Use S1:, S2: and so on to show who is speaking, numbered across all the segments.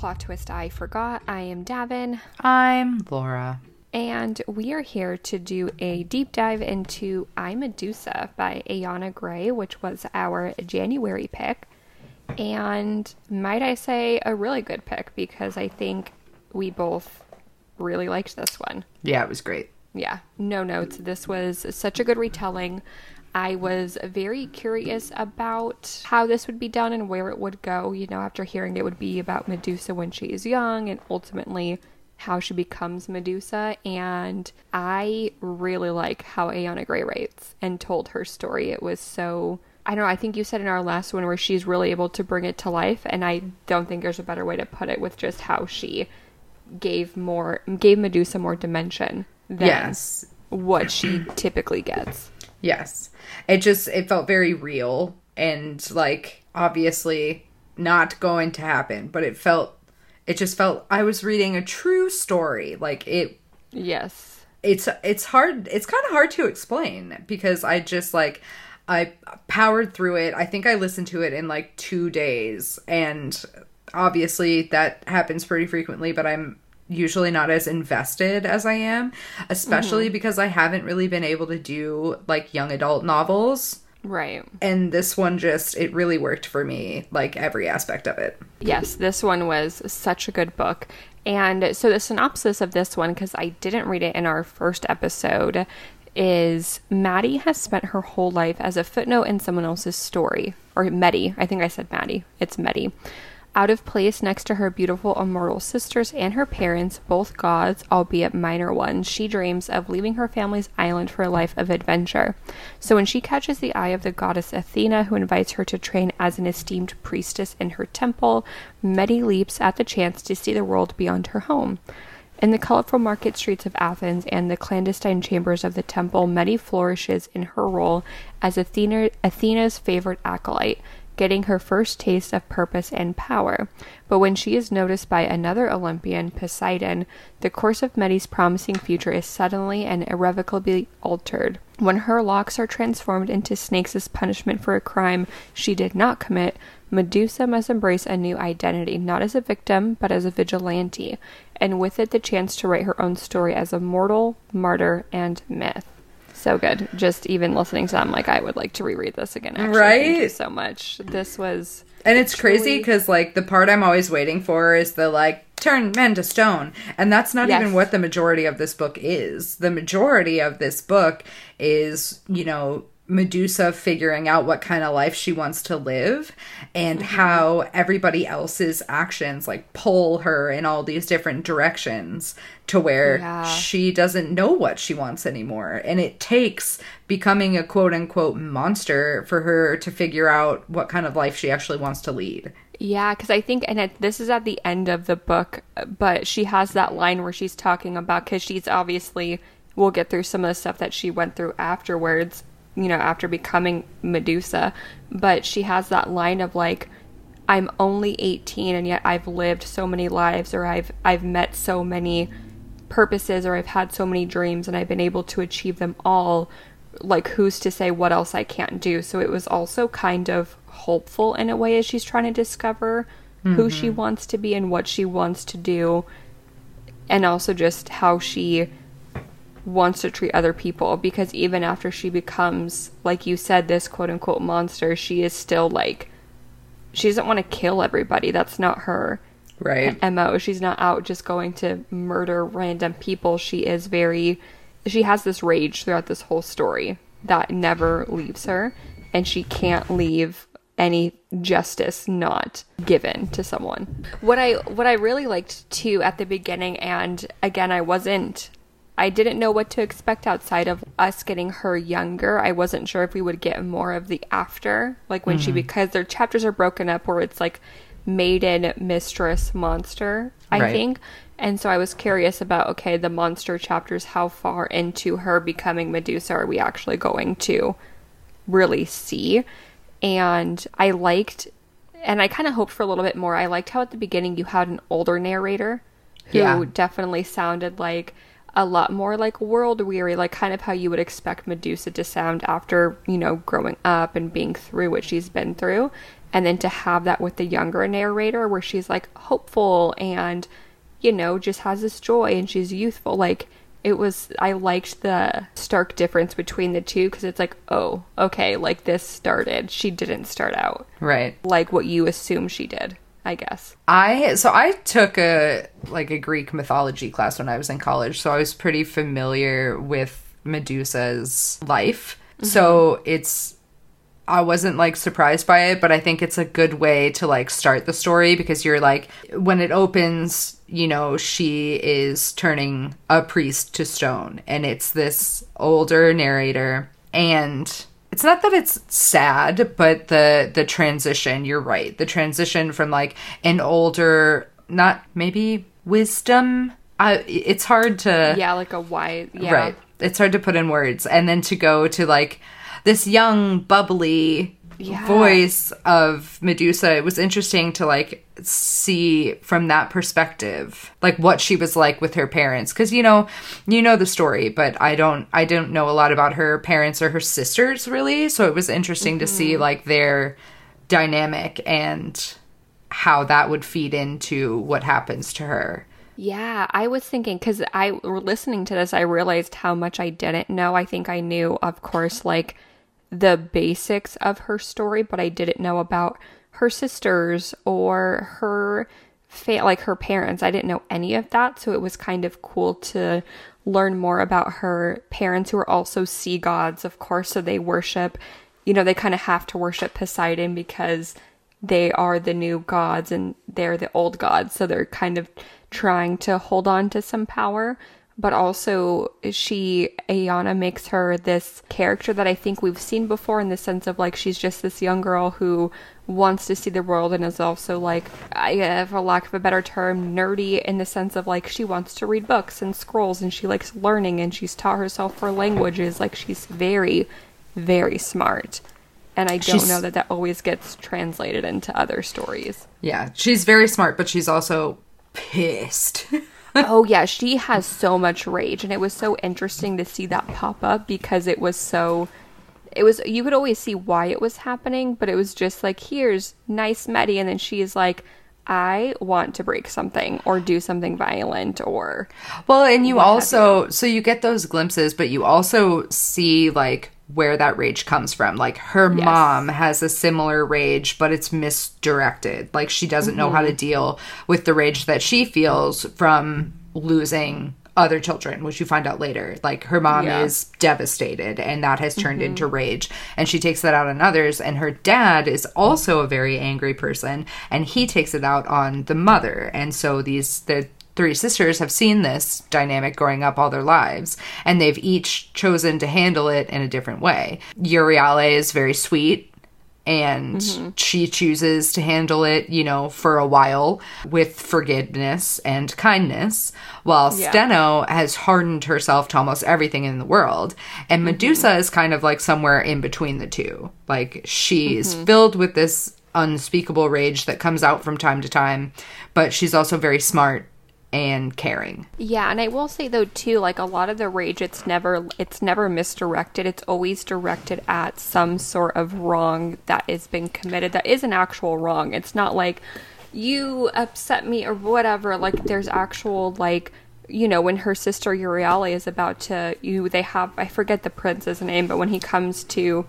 S1: Plot Twist I Forgot. I am Davin.
S2: I'm Laura.
S1: And we are here to do a deep dive into I, Medusa by Ayana Gray, which was our January pick. And might I say a really good pick, because I think we both really liked this one.
S2: Yeah, it was great.
S1: Yeah, no notes. This was such a good retelling. I was very curious about how this would be done and where it would go. You know, after hearing it would be about Medusa when she is young and ultimately how she becomes Medusa. And I really like how Ayana Gray writes and told her story. It was so, I don't know, I think you said in our last one where she's really able to bring it to life. And I don't think there's a better way to put it, with just how she gave Medusa more dimension than what she typically gets.
S2: Yes. It felt very real and, like, obviously not going to happen, but it just felt I was reading a true story. Like,
S1: Yes.
S2: It's hard. It's kind of hard to explain, because I powered through it. I think I listened to it in like 2 days, and obviously that happens pretty frequently, but I'm usually not as invested as I am, especially because I haven't really been able to do like young adult novels.
S1: Right.
S2: And this one it really worked for me, like every aspect of it.
S1: Yes, this one was such a good book. And so the synopsis of this one, because I didn't read it in our first episode, is Maddie has spent her whole life as a footnote in someone else's story. Or Meddy. I think I said Maddie. It's Meddy. Out of place next to her beautiful immortal sisters and her parents, both gods, albeit minor ones, she dreams of leaving her family's island for a life of adventure. So when she catches the eye of the goddess Athena, who invites her to train as an esteemed priestess in her temple, Meddy leaps at the chance to see the world beyond her home. In the colorful market streets of Athens and the clandestine chambers of the temple, Meddy flourishes in her role as Athena's favorite acolyte, getting her first taste of purpose and power. But when she is noticed by another Olympian, Poseidon, the course of Meddy's promising future is suddenly and irrevocably altered. When her locks are transformed into snakes as punishment for a crime she did not commit, Medusa must embrace a new identity, not as a victim, but as a vigilante, and with it the chance to write her own story as a mortal, martyr, and myth. So good. Just even listening to them, like, I would like to reread this again, actually.
S2: Right?
S1: Thank you so much. This was...
S2: And it's crazy, because, like, the part I'm always waiting for is the, like, turn men to stone. And that's not even what the majority of this book is. The majority of this book is, you know, Medusa figuring out what kind of life she wants to live, and how everybody else's actions like pull her in all these different directions to where she doesn't know what she wants anymore. And it takes becoming a quote unquote monster for her to figure out what kind of life she actually wants to lead.
S1: Yeah, because I think, and this is at the end of the book, but she has that line where she's talking about, because she's obviously, we'll get through some of the stuff that she went through afterwards, you know, after becoming Medusa, but she has that line of like, I'm only 18 and yet I've lived so many lives, or I've met so many purposes, or I've had so many dreams and I've been able to achieve them all. Like, who's to say what else I can't do? So it was also kind of hopeful in a way, as she's trying to discover who she wants to be and what she wants to do, and also just how she wants to treat other people, because even after she becomes, like you said, this quote-unquote monster, she is still like, she doesn't want to kill everybody. That's not her MO. She's not out just going to murder random people. She has this rage throughout this whole story that never leaves her, and she can't leave any justice not given to someone. What I really liked too at the beginning, and again, I didn't know what to expect outside of us getting her younger. I wasn't sure if we would get more of the after, like when because their chapters are broken up where it's like maiden, mistress, monster, I think. And so I was curious about, okay, the monster chapters, how far into her becoming Medusa are we actually going to really see? And I kind of hoped for a little bit more. I liked how at the beginning you had an older narrator who definitely sounded like a lot more like world weary, like kind of how you would expect Medusa to sound after, you know, growing up and being through what she's been through. And then to have that with the younger narrator where she's like hopeful and, you know, just has this joy and she's youthful. Like, I liked the stark difference between the two, because it's like, oh, okay, like this started. She didn't start out.
S2: Right.
S1: Like what you assume she did, I guess.
S2: I took a Greek mythology class when I was in college, so I was pretty familiar with Medusa's life. Mm-hmm. So I wasn't like surprised by it, but I think it's a good way to like start the story, because you're like, when it opens, you know, she is turning a priest to stone, and it's this older narrator, and it's not that it's sad, but the transition, you're right. The transition from like an older, not maybe wisdom. It's hard to...
S1: Yeah, like a wise... Yeah.
S2: Right. It's hard to put in words. And then to go to like this young, bubbly voice of Medusa. It was interesting to like see from that perspective, like what she was like with her parents. Because you know the story, but I don't know a lot about her parents or her sisters really. So it was interesting to see like their dynamic and how that would feed into what happens to her.
S1: Yeah, I was thinking, because listening to this, I realized how much I didn't know. I think I knew, of course, like the basics of her story, but I didn't know about her sisters or her her parents. I didn't know any of that, so it was kind of cool to learn more about her parents, who are also sea gods, of course, so they worship, you know, they kind of have to worship Poseidon because they are the new gods and they're the old gods, so they're kind of trying to hold on to some power. But also Aeona makes her this character that I think we've seen before, in the sense of like she's just this young girl who wants to see the world and is also like, for lack of a better term, nerdy, in the sense of like she wants to read books and scrolls and she likes learning and she's taught herself 4 languages. Like she's very, very smart. And I don't know that always gets translated into other stories. Yeah,
S2: she's very smart, but she's also pissed.
S1: Oh yeah, she has so much rage, and it was so interesting to see that pop up, because you could always see why it was happening, but it was just like, here's nice Medi, and then she's like, I want to break something or do something violent or...
S2: Well, and you also... So you get those glimpses, but you also see, like, where that rage comes from. Like, her mom has a similar rage, but it's misdirected. Like, she doesn't know how to deal with the rage that she feels from losing other children, which you find out later. Like, her mom is devastated, and that has turned into rage, and she takes that out on others. And her dad is also a very angry person, and he takes it out on the mother. And so the 3 sisters have seen this dynamic growing up all their lives, and they've each chosen to handle it in a different way. Euryale is very sweet, and she chooses to handle it, you know, for a while with forgiveness and kindness, while Steno has hardened herself to almost everything in the world. And Medusa is kind of like somewhere in between the two. Like, she's filled with this unspeakable rage that comes out from time to time, but she's also very smart and caring.
S1: Yeah, and I will say though too, like a lot of the rage, it's never misdirected. It's always directed at some sort of wrong that has been committed that is an actual wrong. It's not like, you upset me or whatever. Like, there's actual, like, you know, when her sister Euryale is about to, I forget the prince's name, but when he comes to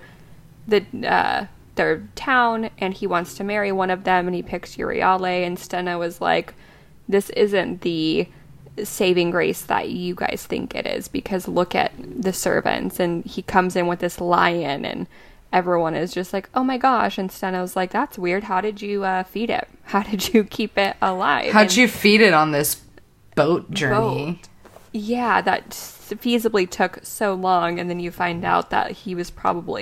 S1: their town and he wants to marry one of them, and he picks Euryale, and Steno is like, this isn't the saving grace that you guys think it is, because look at the servants. And he comes in with this lion, and everyone is just like, oh my gosh. And Steno's like, that's weird. How did you feed it? How did you keep it alive?
S2: How'd you feed it on this boat journey?
S1: Yeah, that feasibly took so long. And then you find out that he was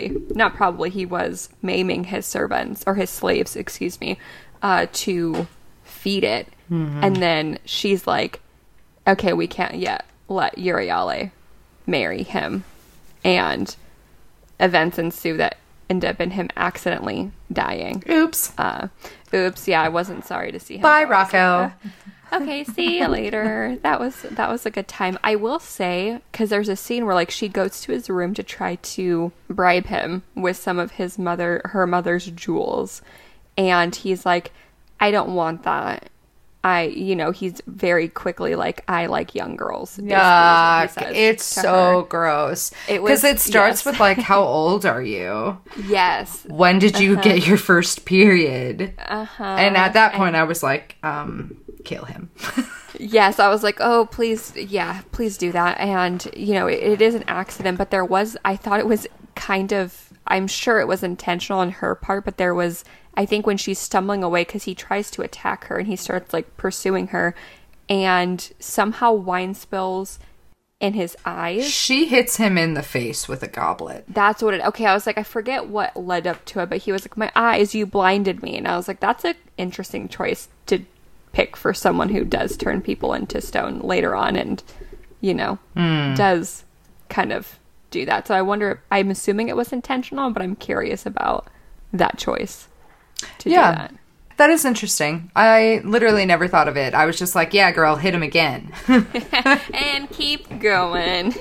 S1: he was maiming his servants, or his slaves, excuse me, to feed it. And then she's like, okay, we can't yet let Euryale marry him. And events ensue that end up in him accidentally dying.
S2: Oops.
S1: Oops, yeah, I wasn't sorry to see him.
S2: Bye, Rocco.
S1: Okay, see you later. That was a good time. I will say, because there's a scene where like she goes to his room to try to bribe him with some of her mother's jewels, and he's like, I don't want that. He's very quickly like, I like young girls.
S2: Yeah, it's so gross. Because it starts with like, how old are you?
S1: Yes.
S2: When did you get your first period? And at that point, I was like, kill him.
S1: Yes, I was like, oh, please, please do that. And, it is an accident, but I thought it was I'm sure it was intentional on her part, but there was, I think when she's stumbling away, because he tries to attack her and he starts like pursuing her, and somehow wine spills in his eyes.
S2: She hits him in the face with a goblet.
S1: That's what okay, I was like, I forget what led up to it, but he was like, my eyes, you blinded me. And I was like, that's an interesting choice to pick for someone who does turn people into stone later on and, does kind of do that. So I wonder, I'm assuming it was intentional, but I'm curious about that choice to do that.
S2: That is interesting. I literally never thought of it. I was just like, yeah, girl, hit him again.
S1: And keep going.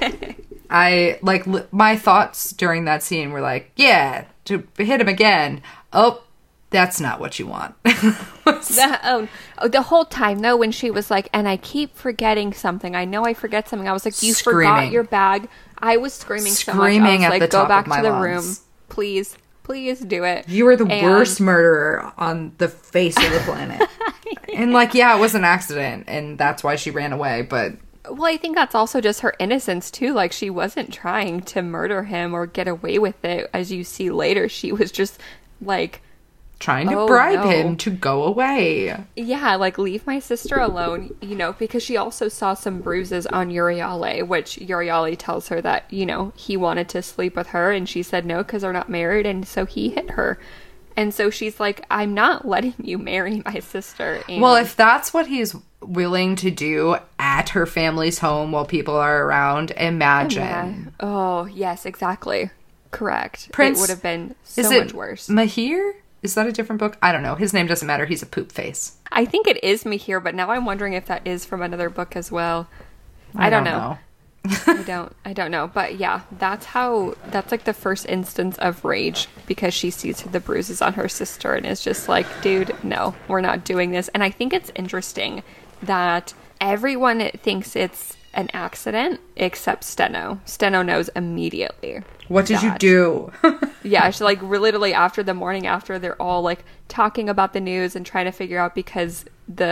S2: My thoughts during that scene were like, yeah, to hit him again. Oh, that's not what you want.
S1: The whole time, though, when she was like, and I keep forgetting something. I know I forget something. I was like, you forgot your bag. I was screaming so much. I was
S2: at
S1: like,
S2: the top
S1: go back
S2: of my
S1: to the
S2: lungs.
S1: Room. Please do it.
S2: You were the worst murderer on the face of the planet. And it was an accident, and that's why she ran away, but...
S1: Well, I think that's also just her innocence, too. Like, she wasn't trying to murder him or get away with it. As you see later, she was just, like...
S2: trying to bribe him to go away.
S1: Yeah, like, leave my sister alone, because she also saw some bruises on Uriale, which Uriale tells her that, he wanted to sleep with her, and she said no because they're not married, and so he hit her. And so she's like, I'm not letting you marry my sister. And
S2: well, if that's what he's willing to do at her family's home while people are around, imagine.
S1: Yeah. Oh, yes, exactly. Correct.
S2: Prince,
S1: it would have been so much worse.
S2: Mahir? Is that a different book? I don't know. His name doesn't matter. He's a poop face.
S1: I think it is Mahir, but now I'm wondering if that is from another book as well. I don't know. I don't know. But yeah, that's like the first instance of rage, because she sees the bruises on her sister and is just like, dude, no, we're not doing this. And I think it's interesting that everyone thinks it's an accident except Steno. Steno knows immediately.
S2: What did you do?
S1: Yeah, she literally after the morning after, they're all like talking about the news and trying to figure out, because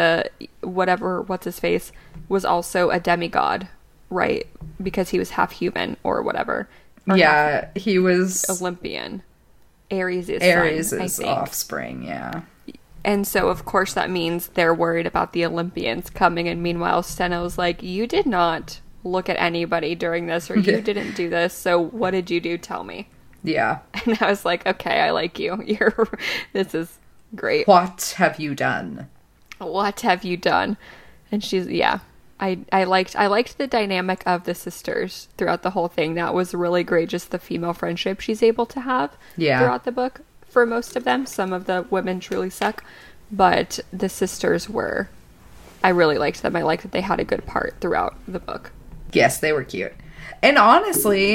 S1: what's his face was also a demigod, right? Because he was half human or whatever. Or
S2: he was
S1: Olympian. Ares'
S2: offspring, yeah.
S1: And so, of course, that means they're worried about the Olympians coming. And meanwhile, Steno's like, you did not look at anybody during this, or you didn't do this. So what did you do? Tell me.
S2: Yeah.
S1: And I was like, okay, I like you. This is great.
S2: What have you done?
S1: What have you done? And she's, I liked the dynamic of the sisters throughout the whole thing. That was really great. Just the female friendship she's able to have throughout the book. For most of them, some of the women truly suck, but the sisters I really liked them. I liked that they had a good part throughout the book.
S2: Yes, they were cute. And honestly,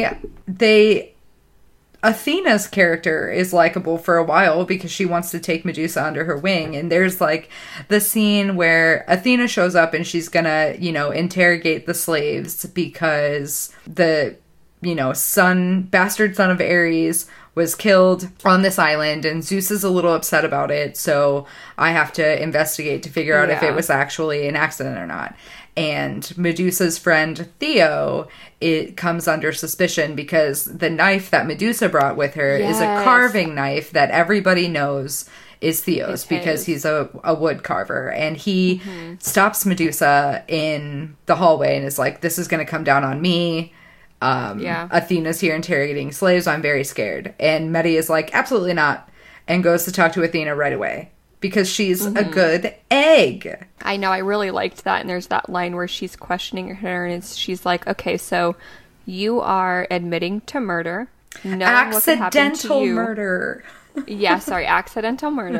S2: Athena's character is likable for a while because she wants to take Medusa under her wing. And there's like the scene where Athena shows up and she's gonna, interrogate the slaves because the, bastard son of Ares was killed on this island, and Zeus is a little upset about it, so I have to investigate to figure out if it was actually an accident or not. And Medusa's friend Theo, it comes under suspicion because the knife that Medusa brought with her is a carving knife that everybody knows is Theo's because he's a wood carver. And he stops Medusa in the hallway and is like, this is going to come down on me. Athena's here interrogating slaves. I'm very scared. And Medi is like, absolutely not. And goes to talk to Athena right away. Because she's a good egg. I know, I really liked that. And there's that line where she's questioning her and she's like, okay, so you are admitting to murder. Accidental murder. Accidental murder.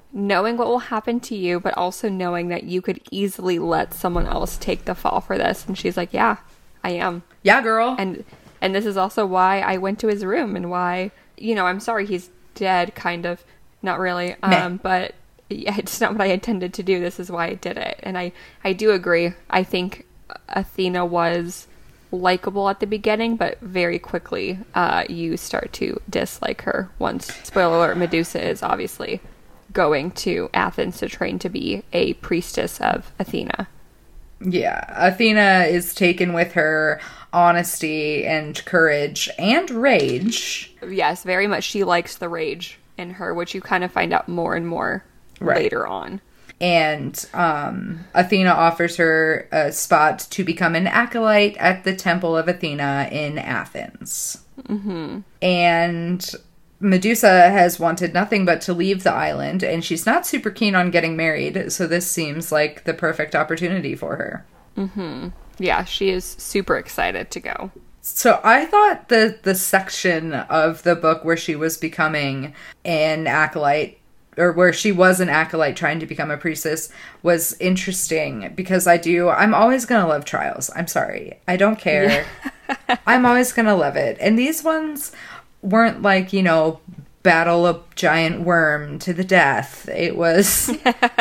S1: knowing what will happen to you, but also knowing that you could easily let someone else take the fall for this. And she's like, yeah, I am.
S2: Yeah, girl.
S1: And this is also why I went to his room and why, you know, I'm sorry he's dead, kind of. Not really. But it's not what I intended to do. This is why I did it. And I do agree. I think Athena was likable at the beginning, but very quickly you start to dislike her once, spoiler alert, Medusa is obviously going to Athens to train to be a priestess of Athena.
S2: Yeah, Athena is taken with her honesty and courage and rage.
S1: Yes, very much. She likes the rage in her, which you kind of find out more and more later on.
S2: And Athena offers her a spot to become an acolyte at the Temple of Athena in Athens. Mm-hmm. And Medusa has wanted nothing but to leave the island, and she's not super keen on getting married, so this seems like the perfect opportunity for her.
S1: Mm-hmm. Yeah, she is super excited to go.
S2: So I thought the section of the book where she was becoming an acolyte, or where she was an acolyte trying to become a priestess, was interesting because I'm always going to love trials. I'm sorry. I don't care. Yeah. I'm always going to love it. And these ones weren't like, you know, battle a giant worm to the death. It was,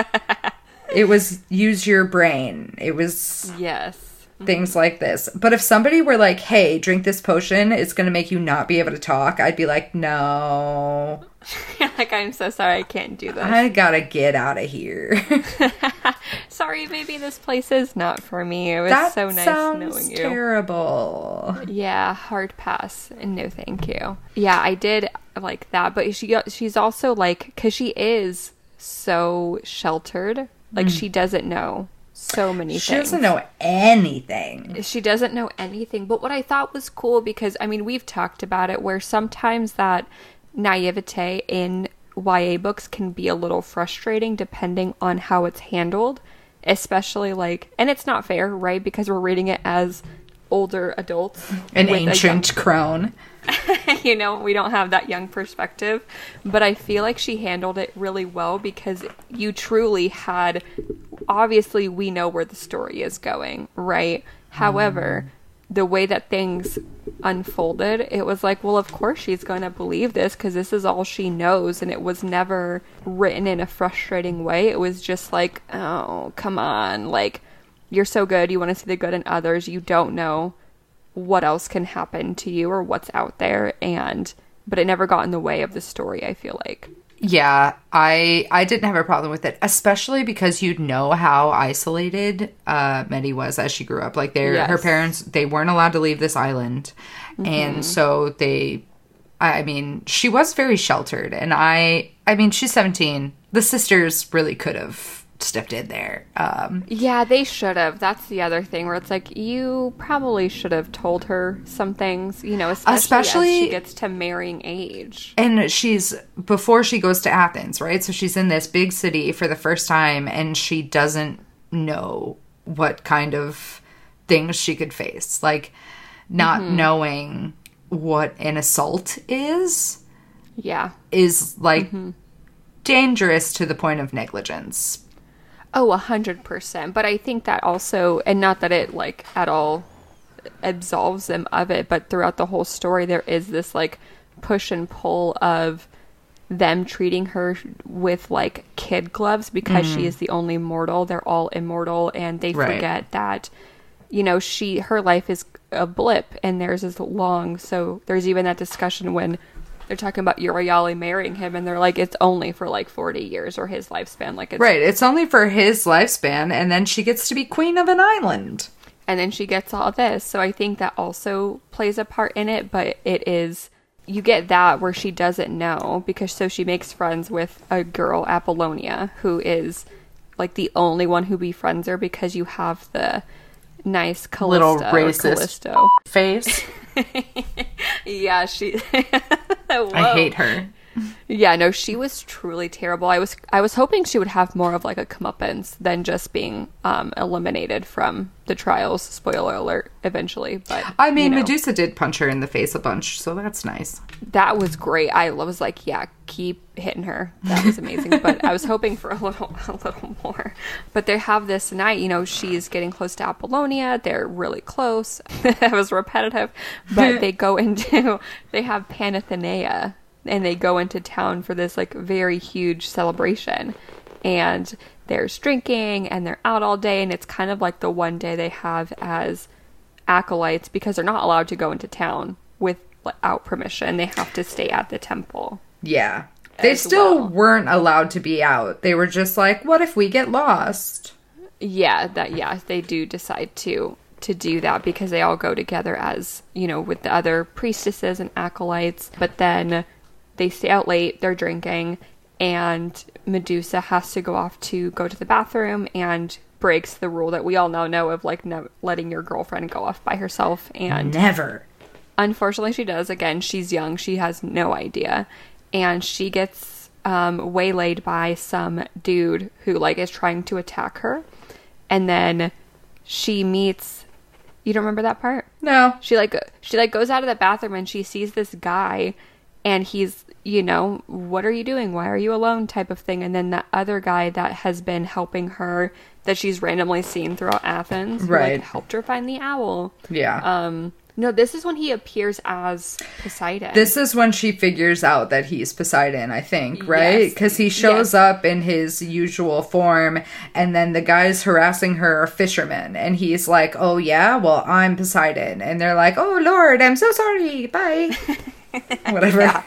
S2: it was use your brain. It was...
S1: Yes.
S2: Things like this. But if somebody were like, hey, drink this potion, it's going to make you not be able to talk, I'd be like, no.
S1: Like, I'm so sorry, I can't do this.
S2: I gotta get out of here.
S1: Sorry, maybe this place is not for me. It was so nice knowing you.
S2: Terrible.
S1: Yeah, hard pass. No, thank you. Yeah, I did like that. But she's also like, because she is so sheltered, like she doesn't know so many things.
S2: She doesn't know anything.
S1: She doesn't know anything. But what I thought was cool, because, I mean, we've talked about it, where sometimes that naivete in YA books can be a little frustrating depending on how it's handled. Especially, like, and it's not fair, right? Because we're reading it as older adults.
S2: An ancient crone.
S1: You know, we don't have that young perspective. But I feel like she handled it really well, because you truly had... Obviously, we know where the story is going, right? However, the way that things unfolded, it was like, well, of course she's going to believe this, because this is all she knows. And it was never written in a frustrating way. It was just like, oh, come on. Like, you're so good. You want to see the good in others. You don't know what else can happen to you or what's out there. But it never got in the way of the story, I feel like.
S2: Yeah, I didn't have a problem with it, especially because you'd know how isolated Medi was as she grew up. Like, her parents, they weren't allowed to leave this island. Mm-hmm. And so she was very sheltered. And I mean, she's 17. The sisters really could have stepped in there.
S1: Yeah, they should have. That's the other thing, where it's like, you probably should have told her some things, you know, especially as she gets to marrying age.
S2: And before she goes to Athens, right? So she's in this big city for the first time, and she doesn't know what kind of things she could face. Like, not knowing what an assault is.
S1: Yeah.
S2: Is, like, dangerous to the point of negligence.
S1: Oh, 100%. But I think that also, and not that it, like, at all absolves them of it, but throughout the whole story, there is this, like, push and pull of them treating her with, like, kid gloves because she is the only mortal. They're all immortal, and they forget that, you know, her life is a blip, and theirs is long. So there's even that discussion when they're talking about Euryale marrying him, and they're like, it's only for, like, 40 years, or his lifespan. Like,
S2: it's only for his lifespan, and then she gets to be queen of an island.
S1: And then she gets all this. So I think that also plays a part in it, but it is... You get that where she doesn't know, because so she makes friends with a girl, Apollonia, who is, like, the only one who befriends her, because you have the nice Callisto.
S2: Little racist face.
S1: Yeah, she...
S2: I hate her.
S1: Yeah, no, she was truly terrible. I was hoping she would have more of like a comeuppance than just being eliminated from the trials. Spoiler alert, eventually. But
S2: I mean, Medusa did punch her in the face a bunch, so that's nice.
S1: That was great. I was like, yeah, keep hitting her. That was amazing. But I was hoping for a little more. But they have this night, she's getting close to Apollonia. They're really close. That was repetitive. But they have Panathenea. And they go into town for this like very huge celebration, and there's drinking and they're out all day, and it's kind of like the one day they have as acolytes because they're not allowed to go into town without permission. They have to stay at the temple.
S2: Yeah. They still weren't allowed to be out. They were just like, what if we get lost?
S1: Yeah, they do decide to do that because they all go together as, with the other priestesses and acolytes. But then they stay out late, they're drinking, and Medusa has to go to the bathroom and breaks the rule that we all now know of, like, letting your girlfriend go off by herself. And
S2: never.
S1: Unfortunately, she does. Again, she's young. She has no idea. And she gets waylaid by some dude who, like, is trying to attack her. And then she meets... You don't remember that part?
S2: No.
S1: She goes out of the bathroom and she sees this guy, and he's, what are you doing? Why are you alone? Type of thing. And then that other guy that has been helping her, that she's randomly seen throughout Athens,
S2: right,
S1: who, like, helped her find the owl.
S2: Yeah.
S1: No, this is when he appears as Poseidon.
S2: This is when she figures out that he's Poseidon, I think, right? Because he shows up in his usual form, and then the guys harassing her are fishermen, and he's like, oh yeah, well, I'm Poseidon. And they're like, oh Lord, I'm so sorry, bye. Whatever.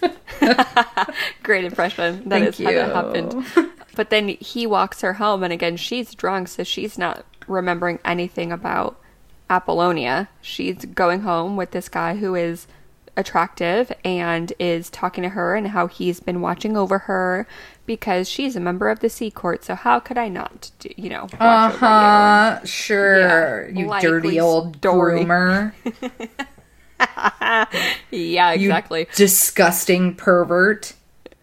S2: Great impression.
S1: That is how that happened. But then he walks her home, and again, she's drunk, so she's not remembering anything about Apollonia. She's going home with this guy who is attractive and is talking to her and how he's been watching over her because she's a member of the Sea Court. So how could I not, watch over you?
S2: Sure. Yeah, you dirty old groomer.
S1: Yeah, exactly.
S2: You disgusting pervert.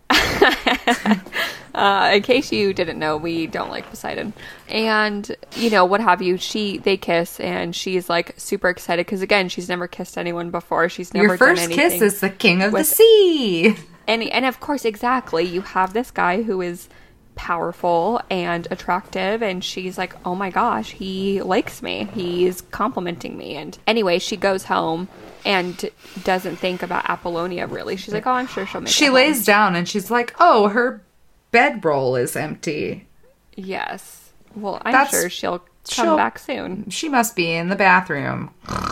S1: In case you didn't know, we don't like Poseidon. And, what have you, they kiss, and she's, like, super excited, because, again, she's never kissed anyone before. She's never done anything. Your first
S2: kiss is the king of the sea.
S1: And, of course, exactly, you have this guy who is powerful and attractive, and she's like, oh my gosh, he likes me. He's complimenting me. And anyway, she goes home and doesn't think about Apollonia, really. She's like, oh, I'm sure she'll make it
S2: She lays down, and she's like, oh, her bedroll is empty.
S1: Yes. Well, I'm sure she'll come back soon.
S2: She must be in the bathroom.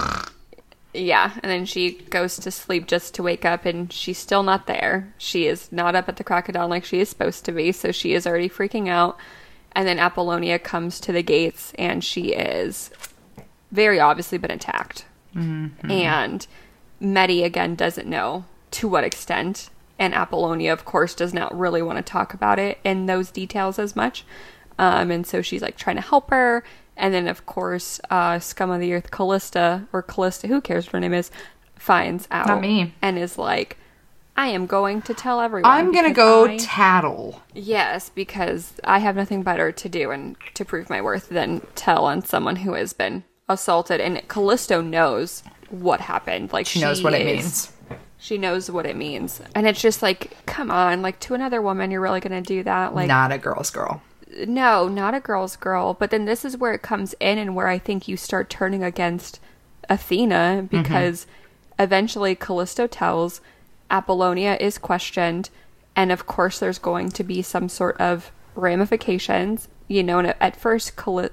S1: Yeah, and then she goes to sleep just to wake up, and she's still not there. She is not up at the crack of dawn like she is supposed to be, so she is already freaking out. And then Apollonia comes to the gates, and she is very obviously been attacked. Mm-hmm. And Medi, again, doesn't know to what extent. And Apollonia, of course, does not really want to talk about it in those details as much. And so she's, like, trying to help her. And then, of course, Scum of the Earth Callista, who cares what her name is, finds out.
S2: Not me.
S1: And is like, I am going to tell everyone.
S2: I'm going to go tattle.
S1: Yes, because I have nothing better to do and to prove my worth than tell on someone who has been assaulted. And Callisto knows what happened. Like,
S2: she knows what it means.
S1: She knows what it means. And it's just like, come on, like, to another woman, you're really going to do that? Like,
S2: not a girl's girl.
S1: No, not a girl's girl. But then this is where it comes in and where I think you start turning against Athena, because eventually Callisto tells, Apollonia is questioned, and of course there's going to be some sort of ramifications, and at first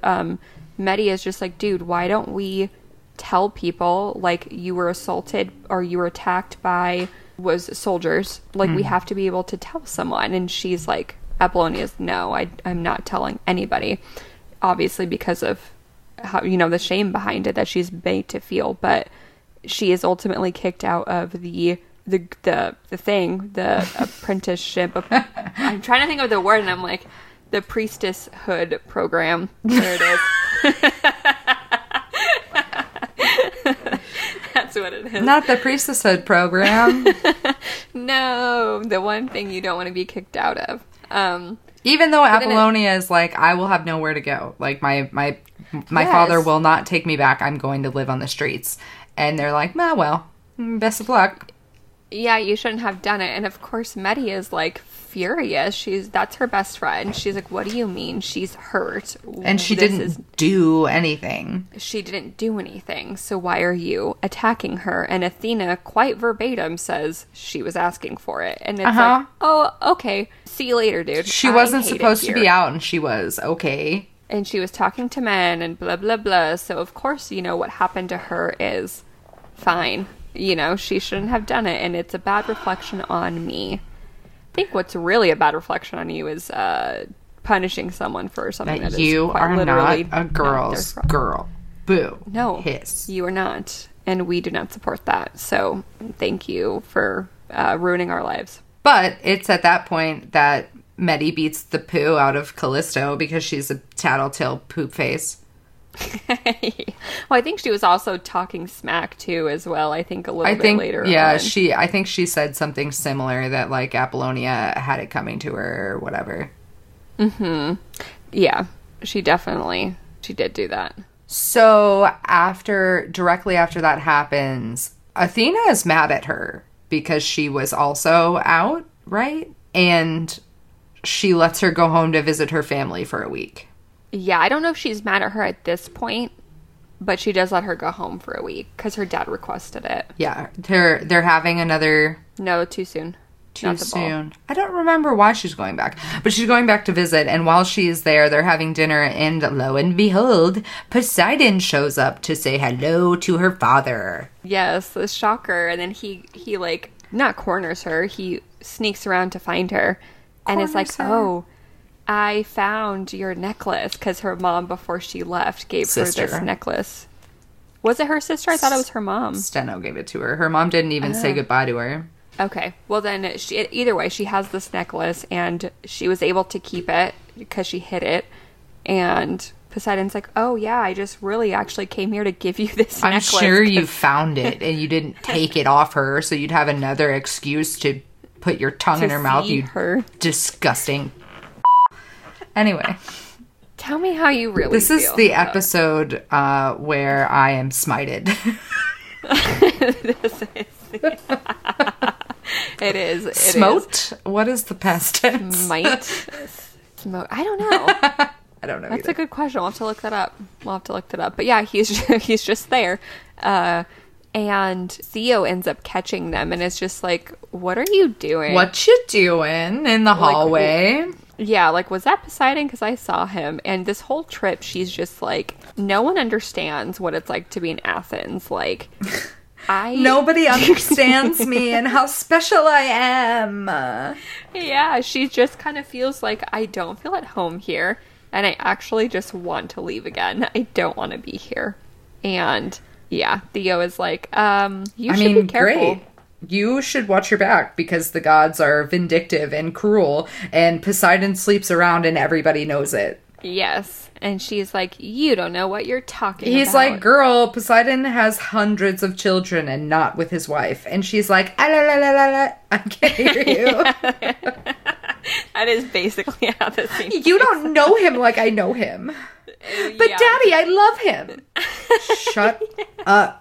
S1: Medi is just like, dude, why don't we tell people, like, you were assaulted or you were attacked by soldiers, like, we have to be able to tell someone. And she's like, Apollonia's, no, I'm not telling anybody, obviously because of how, the shame behind it that she's made to feel. But she is ultimately kicked out of the apprenticeship. I'm trying to think of the word, and I'm like, the priestesshood program. There it is. That's what it is.
S2: Not the priestesshood program.
S1: No, the one thing you don't want to be kicked out of.
S2: Even though Apollonia is like, I will have nowhere to go. Like, my father will not take me back. I'm going to live on the streets. And they're like, well, best of luck.
S1: Yeah, you shouldn't have done it. And of course, Meddy is like furious. That's her best friend. She's like, what do you mean? She's hurt.
S2: And she didn't do anything.
S1: She didn't do anything. So why are you attacking her? And Athena, quite verbatim, says she was asking for it. And it's like, oh, okay. See you later, dude.
S2: She wasn't supposed to be out, and she was. Okay.
S1: And she was talking to men and blah, blah, blah. So, of course, what happened to her is fine. She shouldn't have done it, and it's a bad reflection on me. I think what's really a bad reflection on you is punishing someone for something that
S2: you
S1: is quite
S2: are
S1: literally
S2: not a girl's girl. Boo.
S1: No.
S2: Hiss.
S1: You are not, and we do not support that. So thank you for ruining our lives.
S2: But it's at that point that Meddy beats the poo out of Callisto because she's a tattletale poop face.
S1: Well, I think she was also talking smack too, as well. I think a little bit later.
S2: Yeah,
S1: on.
S2: I think she said something similar that like Apollonia had it coming to her or whatever.
S1: Mm-hmm. Yeah, she did do that.
S2: So directly after that happens, Athena is mad at her because she was also out, right? And she lets her go home to visit her family for a week.
S1: Yeah, I don't know if she's mad at her at this point, but she does let her go home for a week because her dad requested it.
S2: Yeah, they're having another...
S1: No, too soon.
S2: Too soon. I don't remember why she's going back, but she's going back to visit, and while she's there, they're having dinner, and lo and behold, Poseidon shows up to say hello to her father.
S1: Yes, the shocker, and then he like, not corners her, he sneaks around to find her, and it's like, oh... I found your necklace because her mom, before she left, gave her this necklace. Was it her sister? I thought it was her mom.
S2: Steno gave it to her. Her mom didn't even say goodbye to her.
S1: Okay. Well, then, either way, she has this necklace, and she was able to keep it because she hid it. And Poseidon's like, oh, yeah, I just really actually came here to give you this necklace.
S2: I'm sure you found it, and you didn't take it off her, so you'd have another excuse to put your tongue in her mouth, you disgusting... Anyway.
S1: Tell me how you really
S2: feel. This is the episode where I am smited.
S1: It is.
S2: Smote? What is the past tense?
S1: Smite? Smote? I don't know.
S2: I don't know
S1: That's
S2: either.
S1: a good question. We'll have to look that up. But yeah, he's just there. And Theo ends up catching them and is just like, what are you doing?
S2: What you doing in the hallway?
S1: Yeah, like, was that Poseidon? Because I saw him. And this whole trip, she's just like, no one understands what it's like to be in Athens. Like,
S2: nobody understands me and how special I am.
S1: Yeah, she just kind of feels like, I don't feel at home here. And I actually just want to leave again. I don't want to be here. And, yeah, Theo is like, you should be careful.
S2: Great. You should watch your back because the gods are vindictive and cruel, and Poseidon sleeps around and everybody knows it.
S1: Yes. And she's like, you don't know what you're talking about.
S2: He's like, girl, Poseidon has hundreds of children and not with his wife. And she's like, ah, la, la, la, la, la. I can't hear you.
S1: That is basically how the scene
S2: You don't know him like I know him. But yeah. Daddy, I love him. Shut up.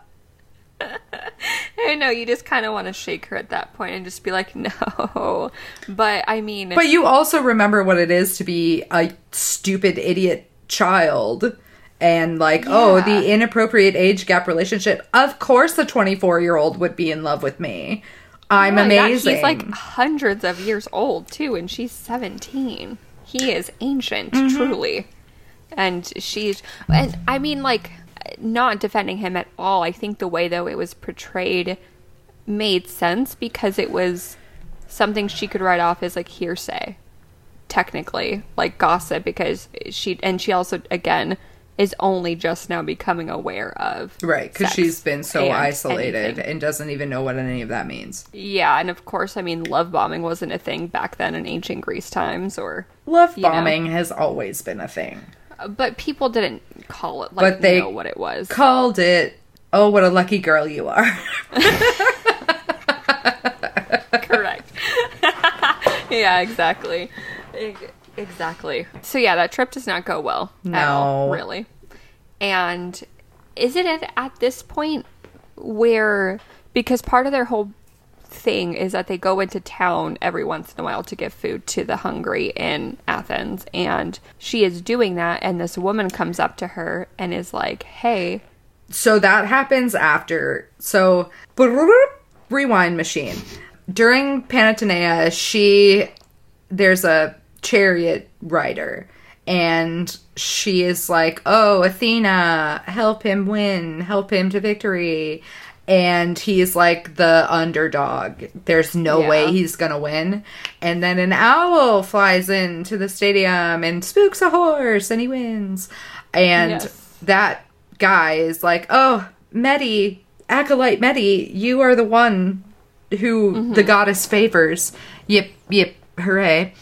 S1: I know, you just kind of want to shake her at that point and just be like, no. But, I mean...
S2: But you also remember what it is to be a stupid idiot child. And like, the inappropriate age gap relationship. Of course the 24-year-old would be in love with me. I'm amazing.
S1: He's like hundreds of years old, too, and she's 17. He is ancient, truly. And I mean, like... Not defending him at all. I think the way, though, it was portrayed made sense because it was something she could write off as, like, hearsay, technically, like gossip, because she also, again, is only just now becoming aware of
S2: right, because she's been so isolated and doesn't even know what any of that means.
S1: Yeah, and of course, I mean, love bombing wasn't a thing back then in ancient Greece times, or...
S2: Love bombing has always been a thing.
S1: But people didn't call it, like, know what it was.
S2: Called it oh, what a lucky girl you are.
S1: Correct. Yeah, exactly. Exactly. So yeah, that trip does not go well at all, really. And is it at this point where, because part of their whole thing is that they go into town every once in a while to give food to the hungry in Athens, and she is doing that, and this woman comes up to her and is like, hey.
S2: So that happens after. So, rewind machine. During Panathenaea, there's a chariot rider, and she is like, oh, Athena, help him win, help him to victory. And he's like the underdog. There's no way he's gonna win. And then an owl flies into the stadium and spooks a horse, and he wins. And that guy is like, oh, Medi, acolyte Medi, you are the one who the goddess favors. Yip, hooray.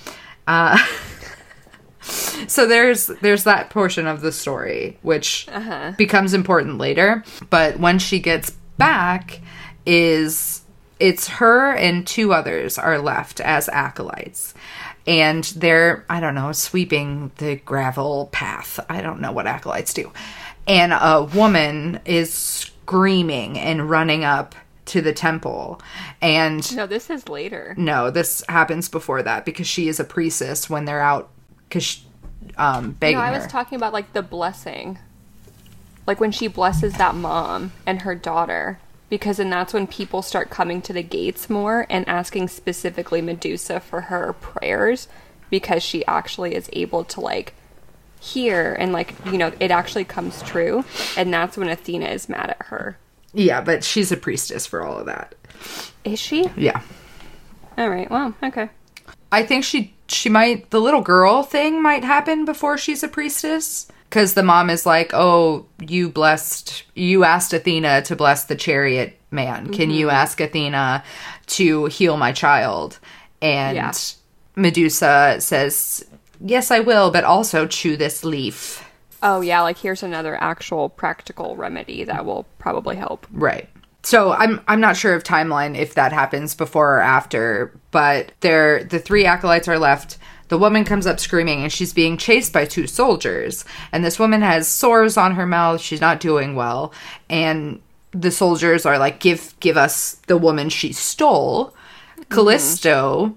S2: So there's that portion of the story, which becomes important later. But when she gets back, it's her and two others are left as acolytes. And they're, I don't know, sweeping the gravel path. I don't know what acolytes do. And a woman is screaming and running up to the temple. And
S1: no, this is later.
S2: No, this happens before that, because she is a priestess when they're out, because begging her.
S1: No, I was talking about like the blessing, like when she blesses that mom and her daughter, because then that's when people start coming to the gates more and asking specifically Medusa for her prayers, because she actually is able to like hear and like, you know, it actually comes true. And that's when Athena is mad at her.
S2: Yeah, but she's a priestess for all of that.
S1: Is she?
S2: Yeah.
S1: All right. Well, okay.
S2: I think she might, the little girl thing might happen before she's a priestess. Because the mom is like, oh, you asked Athena to bless the chariot man. Can you ask Athena to heal my child? And Medusa says, yes, I will, but also chew this leaf.
S1: Oh, yeah, like here's another actual practical remedy that will probably help.
S2: Right. So I'm not sure of timeline if that happens before or after, but the three acolytes are left. The woman comes up screaming, and she's being chased by two soldiers. And this woman has sores on her mouth. She's not doing well. And the soldiers are like, give us the woman she stole. Callista,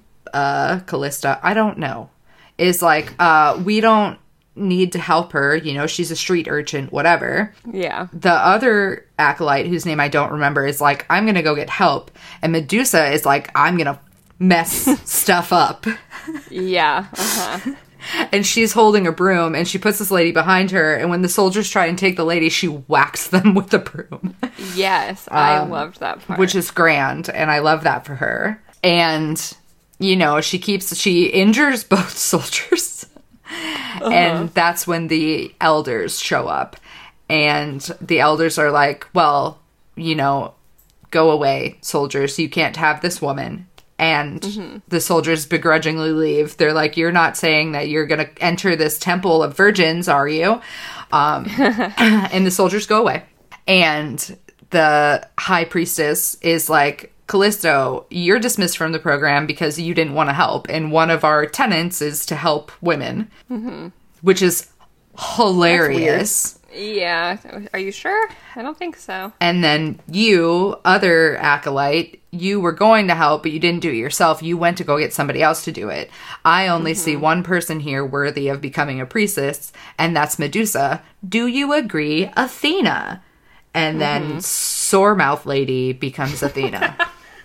S2: I don't know, is like, we don't need to help her. You know, she's a street urchin, whatever.
S1: Yeah.
S2: The other acolyte, whose name I don't remember, is like, I'm going to go get help. And Medusa is like, I'm going to mess stuff up.
S1: Yeah.
S2: And she's holding a broom, and she puts this lady behind her, and when the soldiers try and take the lady, she whacks them with the broom.
S1: Yes, I loved that part.
S2: Which is grand, and I love that for her. And, you know, she injures both soldiers. And that's when the elders show up. And the elders are like, well, you know, go away, soldiers. You can't have this woman. And the soldiers begrudgingly leave. They're like, you're not saying that you're going to enter this temple of virgins, are you? And the soldiers go away. And the high priestess is like, Callisto, you're dismissed from the program because you didn't want to help. And one of our tenets is to help women. Which is hilarious.
S1: Yeah. Are you sure? I don't think so.
S2: And then you, other acolyte, you were going to help, but you didn't do it yourself. You went to go get somebody else to do it. I only see one person here worthy of becoming a priestess, and that's Medusa. Do you agree, Athena? And then sore mouth lady becomes Athena.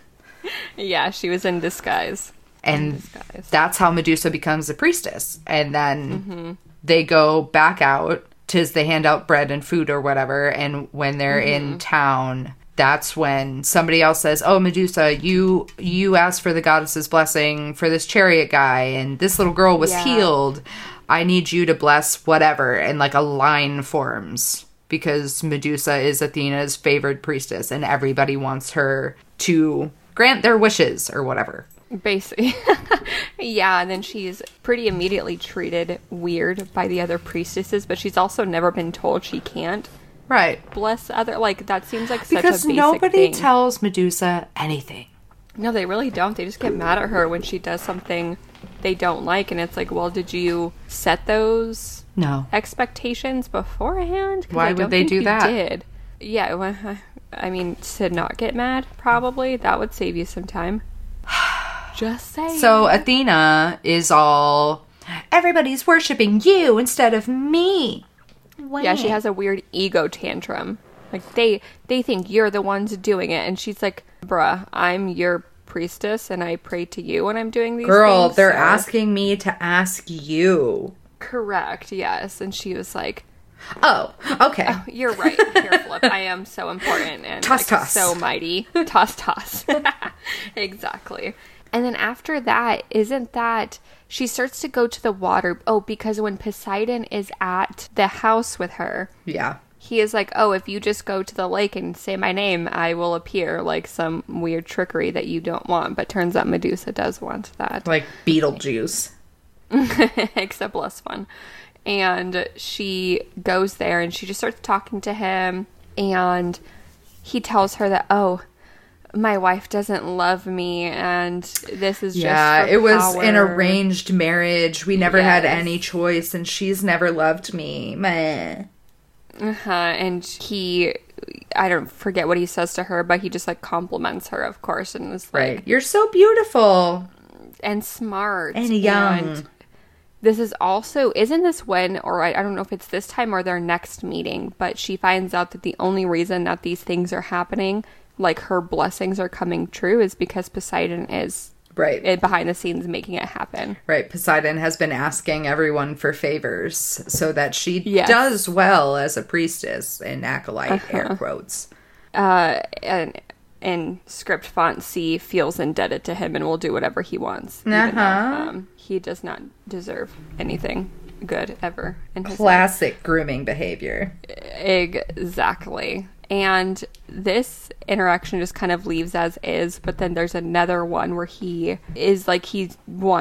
S1: Yeah, she was in disguise.
S2: And that's how Medusa becomes a priestess. And then they go back out. They hand out bread and food or whatever, and when they're in town, that's when somebody else says, oh, Medusa, you asked for the goddess's blessing for this chariot guy, and this little girl was healed. I need you to bless whatever. And like a line forms, because Medusa is Athena's favored priestess, and everybody wants her to grant their wishes or whatever.
S1: Basically. Yeah, and then she's pretty immediately treated weird by the other priestesses, but she's also never been told she can't.
S2: Right.
S1: bless other, like, that seems like such a
S2: Because
S1: basic
S2: nobody
S1: thing.
S2: tells Medusa anything.
S1: No, they really don't. They just get mad at her when she does something they don't like, and it's like, well, did you set those
S2: No.
S1: expectations beforehand? 'Cause
S2: Why
S1: I
S2: would
S1: don't
S2: they
S1: think
S2: do
S1: you
S2: that?
S1: Did. Yeah, well, I mean, to not get mad, probably. That would save you some time. Just saying.
S2: So Athena is all, everybody's worshipping you instead of me.
S1: Yeah, she has a weird ego tantrum. Like, they think you're the ones doing it, and she's like, bruh, I'm your priestess, and I pray to you when I'm doing these
S2: Girl,
S1: things.
S2: they're
S1: so-
S2: asking me to ask you.
S1: Correct, yes. And she was like,
S2: Oh, okay.
S1: you're right. Here, Flip. I am so important and
S2: Toss,
S1: like,
S2: toss.
S1: so mighty. Toss, toss. Exactly. And then after that, isn't that she starts to go to the water? Oh, because when Poseidon is at the house with her,
S2: Yeah.
S1: he is like, oh, if you just go to the lake and say my name, I will appear, like some weird trickery that you don't want. But turns out Medusa does want that.
S2: Like Beetlejuice.
S1: Except less fun. And she goes there and she just starts talking to him, and he tells her that, oh, my wife doesn't love me, and this is
S2: Yeah,
S1: just for
S2: it was
S1: power.
S2: an arranged marriage. We never had
S1: Yes.
S2: any choice, and she's never loved me. Meh.
S1: And he, I don't forget what he says to her, but he just like compliments her, of course, and is like,
S2: Right. You're so beautiful.
S1: and smart
S2: And young.
S1: And this is also, isn't this when, or I don't know if it's this time or their next meeting, but she finds out that the only reason that these things are happening, like her blessings are coming true, is because Poseidon is
S2: Right.
S1: behind the scenes making it happen.
S2: Right. Poseidon has been asking everyone for favors so that she
S1: Yes.
S2: does well as a priestess in acolyte, air quotes.
S1: And script font C feels indebted to him and will do whatever he wants. Even though, he does not deserve anything good ever in his life.
S2: Classic grooming behavior.
S1: Exactly. And this interaction just kind of leaves as is, but then there's another one where he is like, he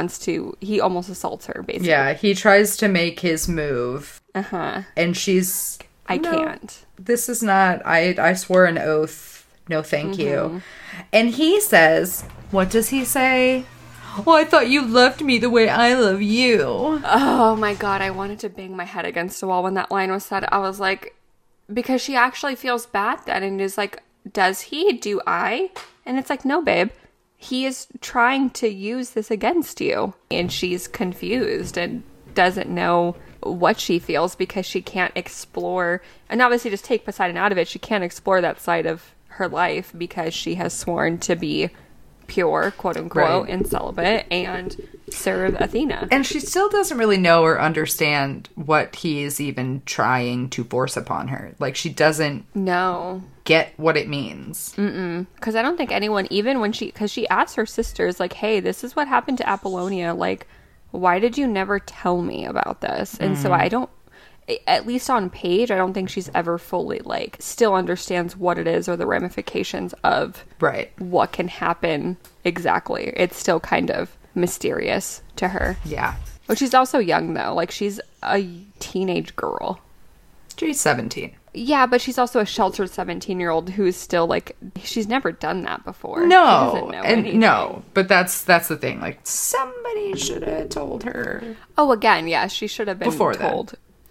S1: almost assaults her, basically.
S2: Yeah, he tries to make his move.
S1: Uh-huh.
S2: And she's...
S1: I
S2: "No,
S1: can't.
S2: This is not... I swore an oath. No, thank you. And he says... What does he say? Well, I thought you loved me the way I love you.
S1: Oh my god, I wanted to bang my head against the wall when that line was said. I was like, because she actually feels bad then and is like, does he? Do I? And it's like, no, babe. He is trying to use this against you. And she's confused and doesn't know what she feels because she can't explore. And obviously, just take Poseidon out of it. She can't explore that side of her life because she has sworn to be pure, quote unquote,
S2: Right.
S1: and celibate and serve Athena.
S2: And she still doesn't really know or understand what he is even trying to force upon her. Like, she doesn't
S1: No.
S2: get what it means.
S1: Because I don't think anyone, even when because she asks her sisters, like, hey, this is what happened to Apollonia. Like, why did you never tell me about this? And so I don't, at least on page, I don't think she's ever fully, like, still understands what it is or the ramifications of
S2: Right.
S1: what can happen exactly. It's still kind of mysterious to her.
S2: Yeah.
S1: But she's also young, though. Like, she's a teenage girl.
S2: She's 17.
S1: Yeah, but she's also a sheltered 17-year-old who's still, like, she's never done that before. She
S2: No,
S1: doesn't know
S2: and
S1: anything.
S2: no, but that's the thing. Like, somebody should have told her.
S1: Oh, again, yeah, she should have been
S2: Before that.
S1: told.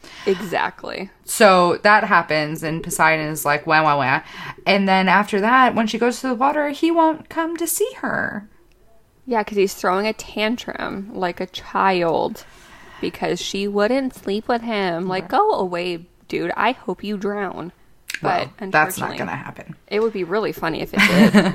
S1: Exactly.
S2: So that happens, and Poseidon is like, wah, wah, wah. And then after that, when she goes to the water, he won't come to see her.
S1: Yeah, because he's throwing a tantrum like a child because she wouldn't sleep with him. Like, go away, dude. I hope you drown. But
S2: Well, that's not
S1: unfortunately,
S2: going to happen.
S1: It would be really funny if it did.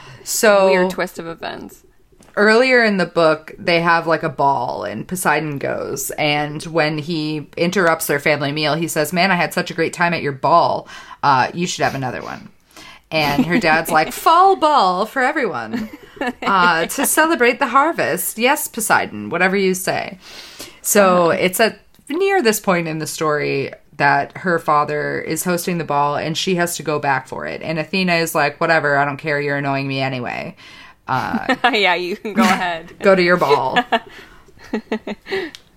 S2: So
S1: Weird twist of events.
S2: earlier in the book, they have like a ball, and Poseidon goes. And when he interrupts their family meal, he says, "Man, I had such a great time at your ball. You should have another one." And her dad's like, "Fall ball for everyone to celebrate the harvest." Yes, Poseidon, whatever you say. So it's at near this point in the story that her father is hosting the ball, and she has to go back for it. And Athena is like, "Whatever, I don't care. You're annoying me anyway.
S1: Yeah, you can go ahead.
S2: Go to your ball."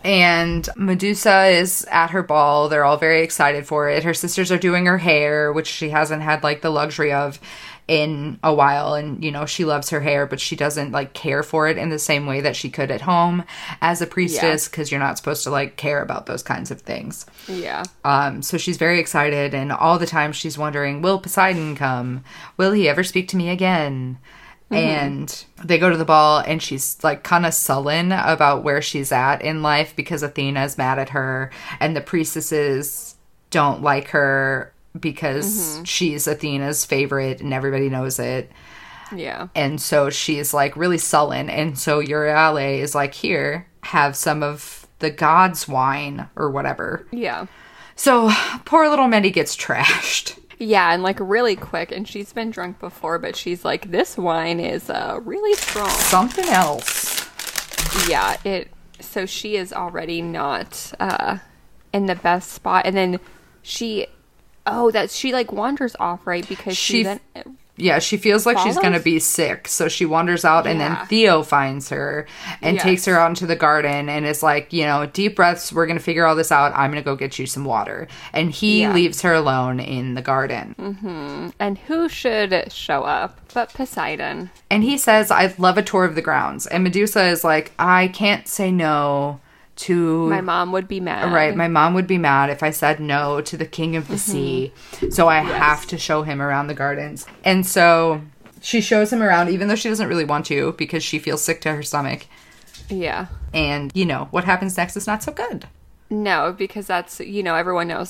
S2: And Medusa is at her ball. They're all very excited for it. Her sisters are doing her hair, which she hasn't had, like, the luxury of in a while. And, you know, she loves her hair, but she doesn't, like, care for it in the same way that she could at home as a priestess, because you're not supposed to, like, care about those kinds of things.
S1: Yeah.
S2: So she's very excited, and all the time she's wondering, will Poseidon come? Will he ever speak to me again? And they go to the ball, and she's, like, kind of sullen about where she's at in life because Athena's mad at her, and the priestesses don't like her because she's Athena's favorite, and everybody knows it.
S1: Yeah.
S2: And so she's, like, really sullen, and so Euryale is like, here, have some of the gods' wine, or whatever.
S1: Yeah.
S2: So, poor little Mendy gets trashed.
S1: Yeah, and, like, really quick, and she's been drunk before, but she's like, this wine is really strong.
S2: Something else.
S1: Yeah, so she is already not in the best spot, and then she like wanders off, right? Because she then...
S2: Yeah, she feels like she's going to be sick, so she wanders out, and then Theo finds her and takes her out into the garden and is like, you know, deep breaths, we're going to figure all this out, I'm going to go get you some water. And he leaves her alone in the garden.
S1: Mm-hmm. And who should show up but Poseidon?
S2: And he says, I'd love a tour of the grounds. And Medusa is like, I can't say no to...
S1: My mom would be mad.
S2: Right, my mom would be mad if I said no to the king of the sea. So I have to show him around the gardens. And so she shows him around, even though she doesn't really want to, because she feels sick to her stomach.
S1: Yeah.
S2: And, you know, what happens next is not so good.
S1: No, because that's, you know, everyone knows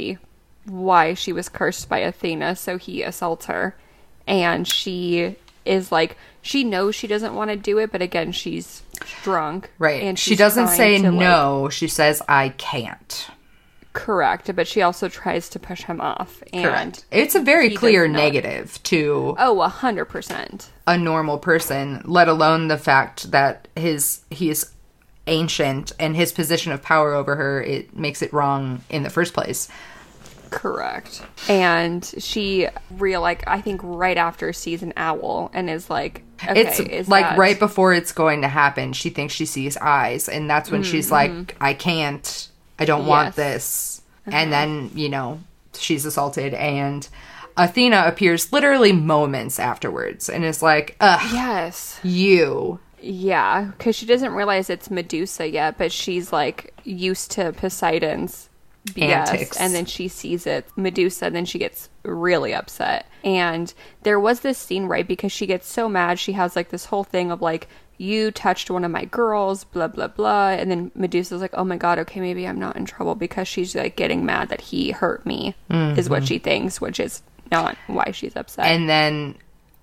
S1: why she was cursed by Athena, so he assaults her. And she is like, she knows she doesn't want to do it, but again, she's drunk.
S2: Right.
S1: And
S2: she doesn't say no, she says, I can't.
S1: Correct, but she also tries to push him off. And
S2: correct. It's a very clear negative to...
S1: Oh, 100%.
S2: A normal person, let alone the fact that he's ancient and his position of power over her, it makes it wrong in the first place.
S1: Correct. And she I think right after sees an owl and is like, okay,
S2: it's like right before it's going to happen, she thinks she sees eyes, and that's when she's like, I don't want this. And then, you know, she's assaulted, and Athena appears literally moments afterwards and is like, ugh.
S1: Yes.
S2: You.
S1: Yeah, because she doesn't realize it's Medusa yet, but she's like used to Poseidon's BS,
S2: antics.
S1: And then she sees it, Medusa, and then she gets really upset. And there was this scene, right, because she gets so mad, she has like this whole thing of like, you touched one of my girls, blah blah blah, and then Medusa's like, oh my god, okay, maybe I'm not in trouble, because she's like getting mad that he hurt me, is what she thinks, which is not why she's upset.
S2: And then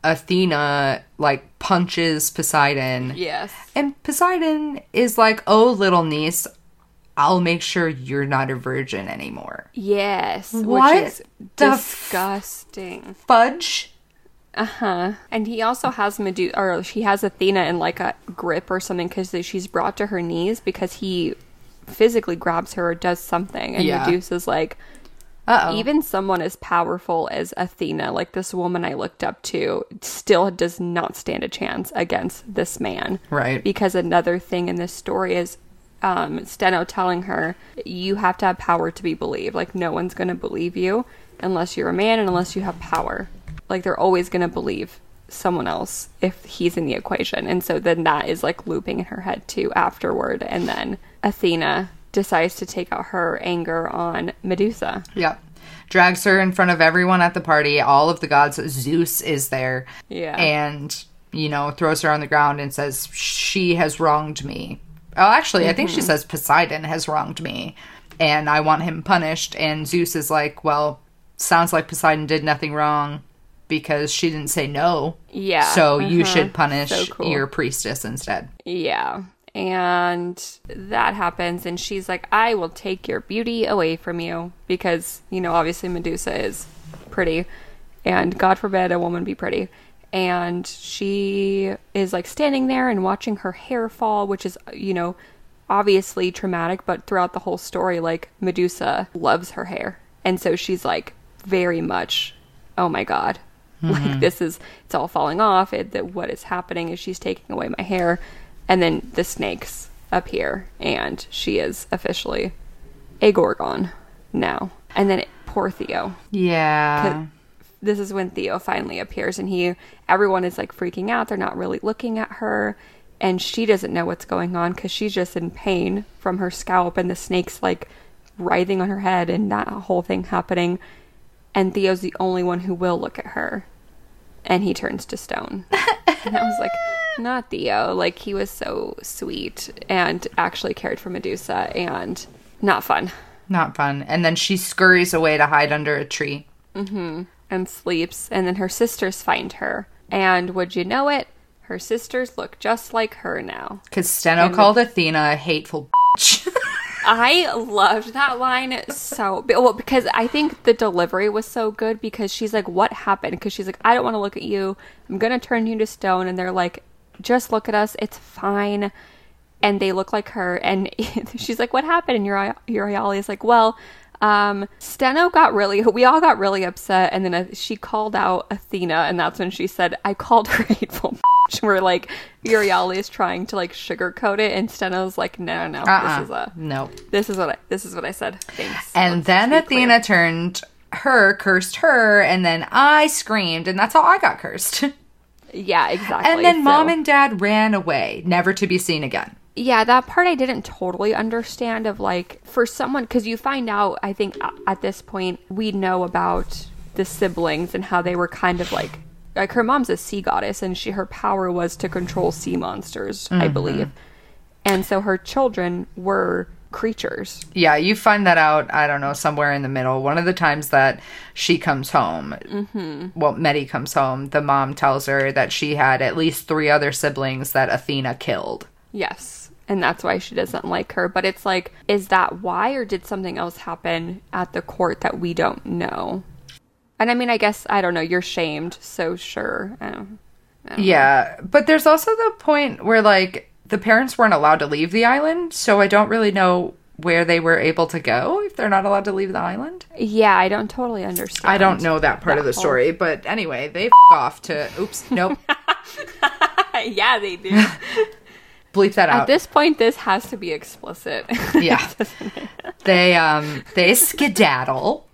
S2: Athena like punches Poseidon.
S1: Yes.
S2: And Poseidon is like, oh little niece, I'll make sure you're not a virgin anymore.
S1: Yes.
S2: What?
S1: Which is disgusting.
S2: Fudge?
S1: Uh-huh. And he also has she has Athena in like a grip or something, because she's brought to her knees because he physically grabs her or does something. And Medusa's like, even someone as powerful as Athena, like this woman I looked up to, still does not stand a chance against this man.
S2: Right.
S1: Because another thing in this story is Steno telling her, you have to have power to be believed. Like, no one's going to believe you unless you're a man and unless you have power. Like, they're always going to believe someone else if he's in the equation. And so then that is like looping in her head too afterward. And then Athena decides to take out her anger on Medusa.
S2: Yep. Drags her in front of everyone at the party. All of the gods. Zeus is there.
S1: Yeah.
S2: And, you know, throws her on the ground and says, she has wronged me. Oh, actually, I think she says Poseidon has wronged me, and I want him punished. And Zeus is like, well, sounds like Poseidon did nothing wrong because she didn't say no.
S1: Yeah.
S2: So you should punish your priestess instead.
S1: Yeah. And that happens, and she's like, I will take your beauty away from you, because, you know, obviously Medusa is pretty, and God forbid a woman be pretty. And she is like standing there and watching her hair fall, which is, you know, obviously traumatic, but throughout the whole story, like, Medusa loves her hair. And so she's like very much, oh my god, like it's all falling off. What is happening is she's taking away my hair. And then the snakes appear, and she is officially a Gorgon now. And then poor Theo.
S2: Yeah.
S1: This is when Theo finally appears, and everyone is like freaking out. They're not really looking at her, and she doesn't know what's going on because she's just in pain from her scalp, and the snake's like writhing on her head, and that whole thing happening. And Theo's the only one who will look at her, and he turns to stone. And I was like, not Theo. Like, he was so sweet and actually cared for Medusa, and not fun.
S2: Not fun. And then she scurries away to hide under a tree.
S1: Mm-hmm. And sleeps. And then her sisters find her. And would you know it, her sisters look just like her now.
S2: Because Steno called Athena a hateful bitch.
S1: I loved that line so... Well, because I think the delivery was so good, because she's like, what happened? Because she's like, I don't want to look at you. I'm going to turn you to stone. And they're like, just look at us. It's fine. And they look like her. And she's like, what happened? And Euryale is like, well... Steno we all got really upset, and then she called out Athena, and that's when she said, I called her hateful bitch. Where like Euryale is trying to like sugarcoat it, and Steno's like, no, this is what I said. Thanks.
S2: And then Athena cursed her, and then I screamed, and that's how I got cursed.
S1: Yeah, exactly.
S2: And then Mom and Dad ran away, never to be seen again.
S1: Yeah, that part I didn't totally understand, of like, for someone, because you find out, I think at this point, we know about the siblings and how they were kind of like her mom's a sea goddess, and her power was to control sea monsters, I believe. And so her children were creatures.
S2: Yeah, you find that out, I don't know, somewhere in the middle. One of the times that she comes home, well, Medi comes home, the mom tells her that she had at least 3 other siblings that Athena killed.
S1: Yes. And that's why she doesn't like her. But it's like, is that why? Or did something else happen at the court that we don't know? And I mean, I guess, I don't know, you're shamed, so sure. I don't know.
S2: But there's also the point where, like, the parents weren't allowed to leave the island, so I don't really know where they were able to go if they're not allowed to leave the island.
S1: Yeah, I don't totally understand.
S2: I don't know that part of the story, but anyway, they off to... Oops, nope.
S1: Yeah, they do.
S2: Bleep that out.
S1: At this point, this has to be explicit.
S2: Yeah. They skedaddle.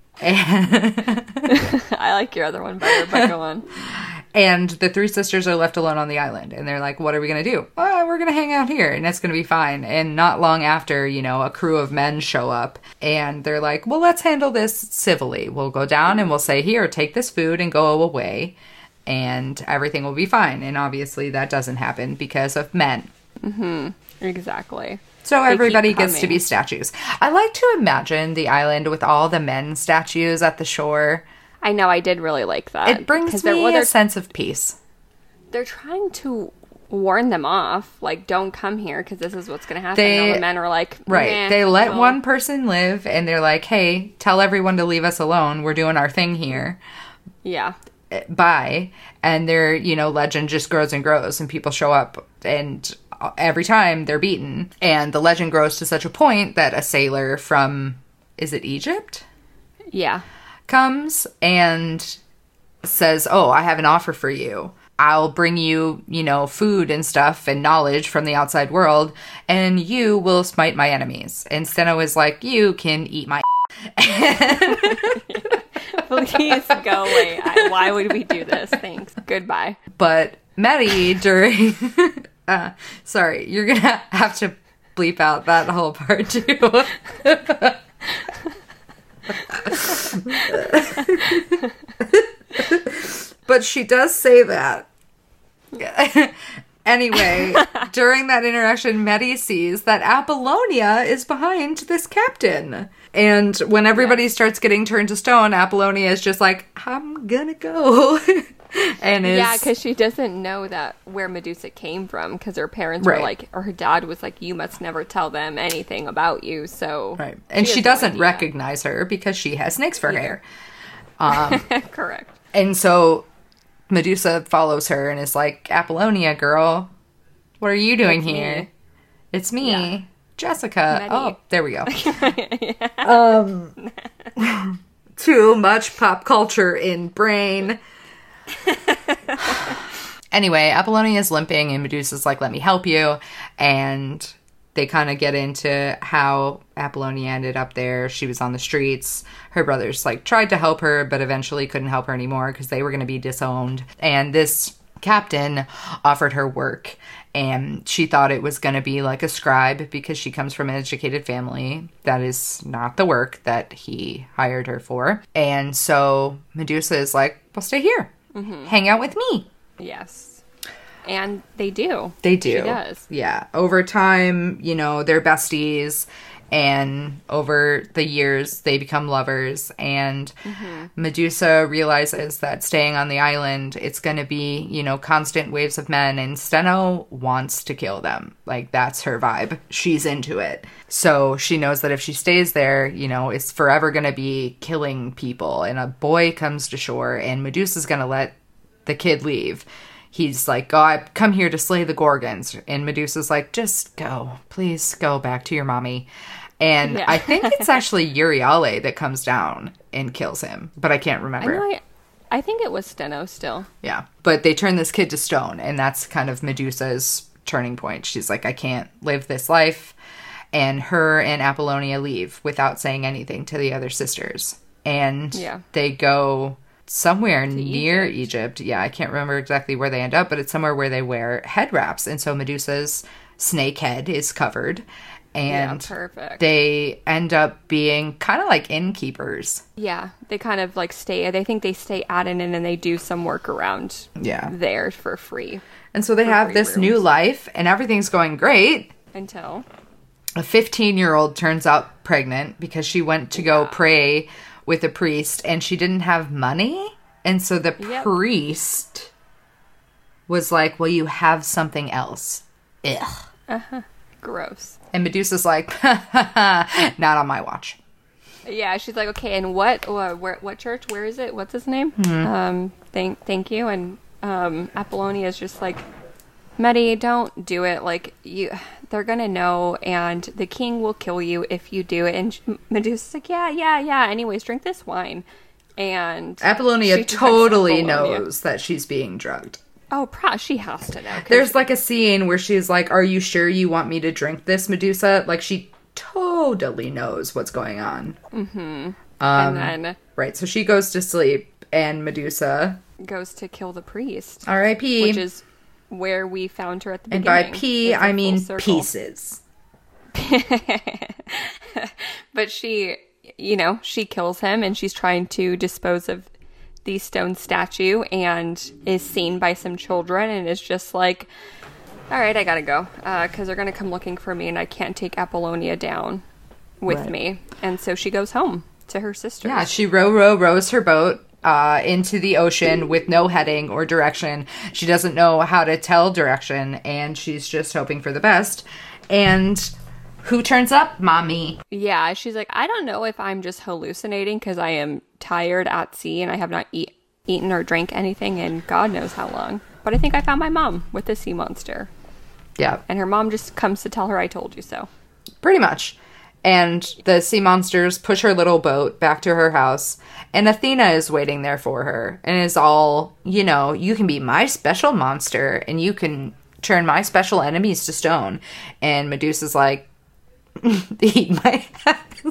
S1: I like your other one better, but go on.
S2: And the 3 sisters are left alone on the island. And they're like, what are we going to do? Oh, we're going to hang out here, and it's going to be fine. And not long after, a crew of men show up. And they're like, well, let's handle this civilly. We'll go down and we'll say, here, take this food and go away. And everything will be fine. And obviously that doesn't happen because of men.
S1: Mm-hmm. Exactly.
S2: So everybody gets to be statues. I like to imagine the island with all the men statues at the shore.
S1: I know, I did really like that.
S2: It brings me a sense of peace.
S1: They're trying to warn them off, like, don't come here because this is what's going to happen. And all the men are like,
S2: right. They let one person live, and they're like, hey, tell everyone to leave us alone. We're doing our thing here.
S1: Yeah.
S2: Bye. And their, legend just grows and grows, and people show up, and every time they're beaten. And the legend grows to such a point that a sailor from, is it Egypt?
S1: Yeah.
S2: Comes and says, oh, I have an offer for you. I'll bring you, food and stuff and knowledge from the outside world, and you will smite my enemies. And Steno is like, you can eat my
S1: Please go away. Why would we do this? Thanks. Goodbye.
S2: But Medi during... sorry, you're going to have to bleep out that whole part too. But she does say that. Anyway, during that interaction, Medi sees that Apollonia is behind this captain. And when everybody starts getting turned to stone, Apollonia is just like, I'm gonna go. And
S1: yeah, because she doesn't know that where Medusa came from, because her parents were like, or her dad was like, you must never tell them anything about you, so...
S2: Right. And she doesn't recognize her because she has snakes for hair.
S1: Correct.
S2: And so Medusa follows her and is like, Apollonia, girl, what are you doing here? Me. It's me, yeah. Jessica. Medi. Oh, there we go. Too much pop culture in brain. Anyway, Apollonia is limping and Medusa's like, let me help you. And they kind of get into how Apollonia ended up there. She was on the streets. Her brothers, like, tried to help her, but eventually couldn't help her anymore because they were going to be disowned. And this captain offered her work, and she thought it was going to be like a scribe because she comes from an educated family. That is not the work that he hired her for. And so Medusa is like, well, stay here. Hang out with me.
S1: Yes. And they do.
S2: They do.
S1: She does.
S2: Yeah. Over time, you know, they're besties. And over the years, they become lovers. And Medusa realizes that staying on the island, it's going to be, you know, constant waves of men. And Steno wants to kill them. Like, that's her vibe. She's into it. So she knows that if she stays there, you know, it's forever going to be killing people. And a boy comes to shore, and Medusa's going to let the kid leave. He's like, oh, I've come here to slay the Gorgons. And Medusa's like, just go. Please go back to your mommy. And I think it's actually Euryale that comes down and kills him. But I can't remember.
S1: I think it was Steno still.
S2: Yeah. But they turn this kid to stone. And that's kind of Medusa's turning point. She's like, I can't live this life. And her and Apollonia leave without saying anything to the other sisters. And they go somewhere near Egypt. Yeah, I can't remember exactly where they end up, but it's somewhere where they wear head wraps. And so Medusa's snake head is covered. And
S1: perfect.
S2: They end up being kind of like innkeepers.
S1: Yeah, they kind of like stay. They think they stay at an inn and they do some work around there for free.
S2: And so they have this new life and everything's going great.
S1: Until
S2: a 15-year-old turns out pregnant because she went to go pray with a priest, and she didn't have money. And so the priest was like, well, you have something else. Ugh.
S1: Gross.
S2: And Medusa's like, not on my watch.
S1: Yeah, she's like, okay, and what church? Where is it? What's his name? Thank you. And Apollonia is just like, Medi, don't do it. Like, they're gonna know, and the king will kill you if you do it. And Medusa's like, yeah. Anyways, drink this wine. And
S2: Apollonia totally knows that she's being drugged.
S1: Oh, she has to know.
S2: There's like a scene where she's like, are you sure you want me to drink this, Medusa? Like, she totally knows what's going on.
S1: And then
S2: right, so she goes to sleep, and Medusa
S1: goes to kill the priest.
S2: R.I.P.
S1: Which is where we found her at the beginning.
S2: And by P, I mean pieces.
S1: But she kills him, and she's trying to dispose of the stone statue, and is seen by some children, and is just like, all right, I gotta go, because they're gonna come looking for me, and I can't take Apollonia down with me. And so she goes home to her sisters.
S2: Yeah, she rows her boat into the ocean with no heading or direction. She doesn't know how to tell direction, and she's just hoping for the best. And who turns up? Mommy.
S1: Yeah, she's like, I don't know if I'm just hallucinating because I am tired at sea and I have not eaten or drank anything in God knows how long. But I think I found my mom with the sea monster.
S2: Yeah.
S1: And her mom just comes to tell her I told you so.
S2: Pretty much. And the sea monsters push her little boat back to her house. And Athena is waiting there for her. And is all, you can be my special monster. And you can turn my special enemies to stone. And Medusa's like, eat my ass.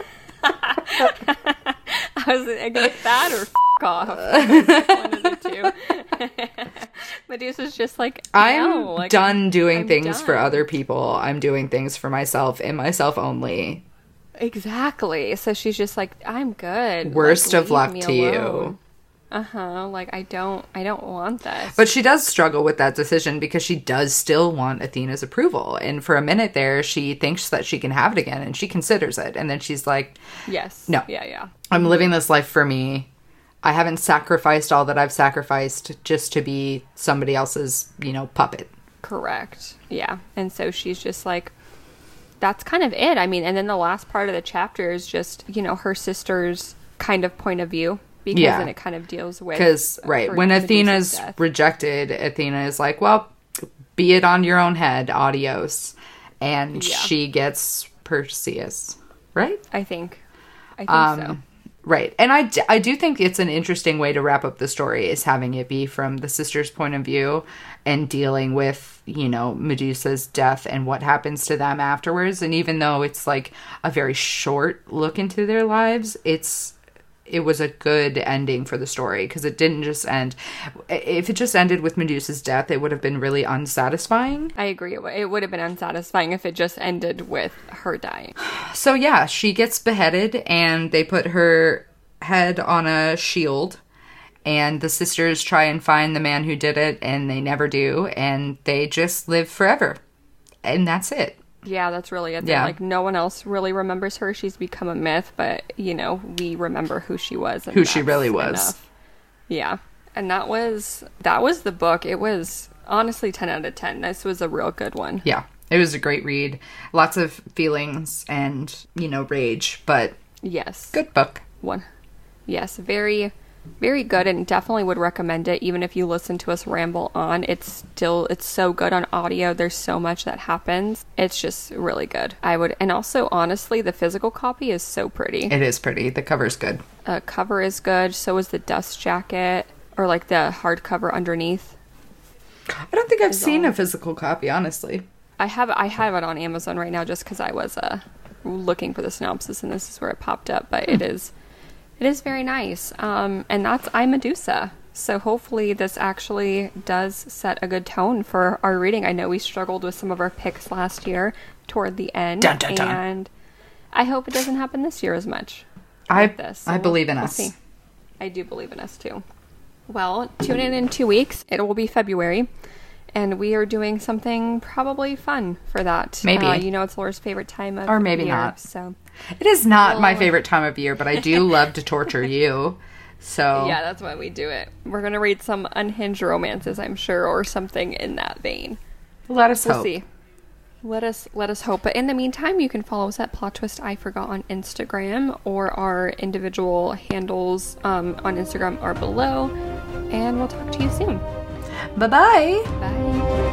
S1: I was like, that or off. One of the two. Medusa's just like,
S2: I'm done doing things for other people. I'm doing things for myself and myself only.
S1: Exactly. So she's just like, I'm good.
S2: Worst of luck to you.
S1: Like, I don't want this.
S2: But she does struggle with that decision because she does still want Athena's approval. And for a minute there, she thinks that she can have it again, and she considers it. And then she's like,
S1: yes.
S2: No.
S1: Yeah.
S2: I'm living this life for me. I haven't sacrificed all that I've sacrificed just to be somebody else's, puppet.
S1: Correct. Yeah. And so she's just like, that's kind of it. I mean, and then the last part of the chapter is just, her sister's kind of point of view. Because then it kind of deals with... Because,
S2: when Athena's rejected, Athena is like, well, be it on your own head, adios. And she gets Perseus, right?
S1: I think so.
S2: Right. And I do think it's an interesting way to wrap up the story, is having it be from the sister's point of view and dealing with, you know, Medusa's death and what happens to them afterwards. And even though it's like a very short look into their lives, it was a good ending for the story, because it didn't just end. If it just ended with Medusa's death, it would have been really unsatisfying.
S1: I agree. It would have been unsatisfying if it just ended with her dying.
S2: So yeah, she gets beheaded and they put her head on a shield, and the sisters try and find the man who did it, and they never do, and they just live forever. And that's it.
S1: Yeah, that's really it.
S2: Yeah.
S1: Like, no one else really remembers her. She's become a myth, but, you know, we remember who she was. And
S2: who she really was.
S1: Enough. Yeah. And that was the book. It was honestly 10 out of 10. This was a real good one.
S2: Yeah. It was a great read. Lots of feelings and, you know, rage, but
S1: yes.
S2: Good book.
S1: One. Yes, very, very good, and definitely would recommend it. Even if you listen to us ramble on, it's so good on audio. There's so much that happens. It's just really good. And also, honestly, the physical copy is so pretty.
S2: It is pretty. The cover's good.
S1: Cover is good. So is the dust jacket, or like the hardcover underneath.
S2: I don't think I've seen a physical copy, honestly. I have
S1: it on Amazon right now just because I was looking for the synopsis, and this is where it popped up. But it is very nice. And that's I, Medusa. So hopefully this actually does set a good tone for our reading. I know we struggled with some of our picks last year toward the end.
S2: Dun, dun, dun.
S1: And I hope it doesn't happen this year as much.
S2: I believe in us.
S1: See. I do believe in us too. Well, tune in 2 weeks. It will be February. And we are doing something probably fun for that.
S2: Maybe.
S1: You know, it's Laura's favorite time of year.
S2: Or maybe not.
S1: So
S2: it is not my favorite time of year, but I do love to torture you. So
S1: yeah, that's why we do it. We're going to read some unhinged romances, I'm sure, or something in that vein.
S2: Let us hope.
S1: We'll see. Let us hope. But in the meantime, you can follow us at Plot Twist I Forgot on Instagram, or our individual handles on Instagram are below. And we'll talk to you soon.
S2: Bye-bye.
S1: Bye.